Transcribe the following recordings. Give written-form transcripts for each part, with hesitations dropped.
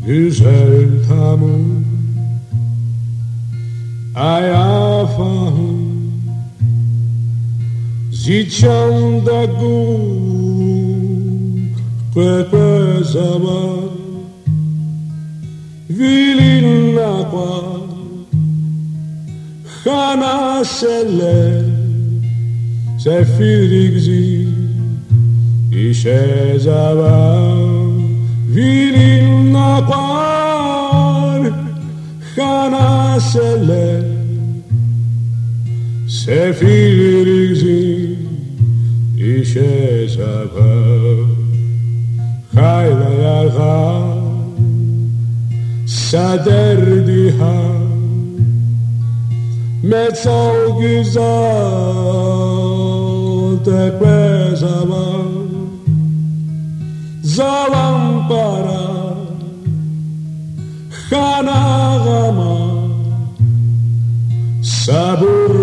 güzel tamam ayafahım zichanda gum kwezaba vilinakwa khana sele sefirigzi ishezaba vilinakwa khana sele sefirigzi ishezaba khayla yargha saderdiha metal güzel tepezama zalam para khanagama sabur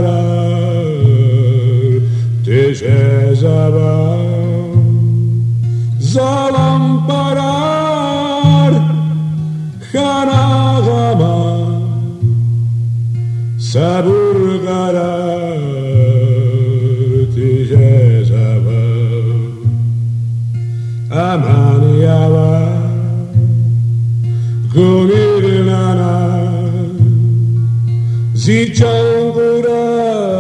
karar tejezaba zalam parar khanagama sabur karar tejezaba amaniyaba gumirilana zichangura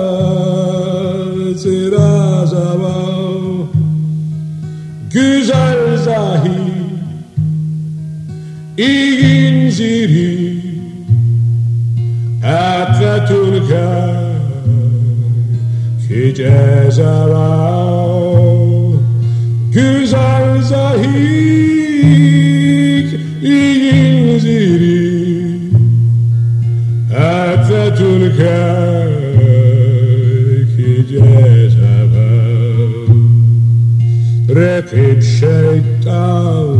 zirazaba güzel zahir İnziri Akatulka Ki cezava Güzel zahir İnziri Akatulka Ki cezava Rakip şeytan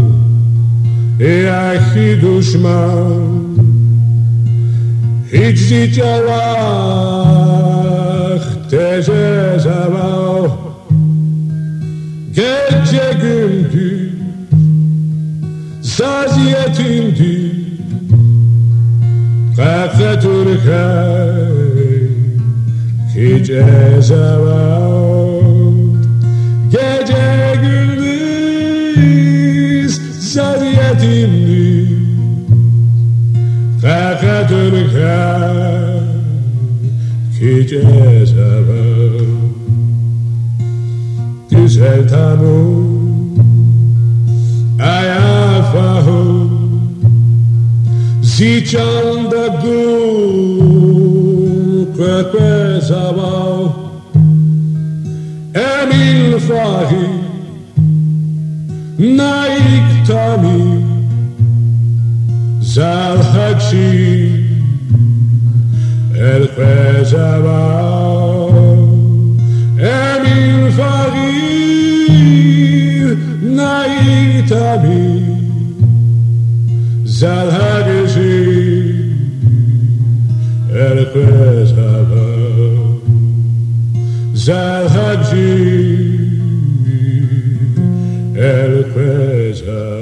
Yahi düşman Hiç diyecek tezezava Gece gündüz Zaziyetimdi Kakatürkay Ki cezava Gece gündüz Zaziyetimdi Kakatürkay Ki cezava Güzel tamam ayafahım zichanda gum kwezaba emin fahi naik tami zal hakshi el kwezaba emin fahi naik tami zal hakshi el kwezaba zal hakshi el kwezaba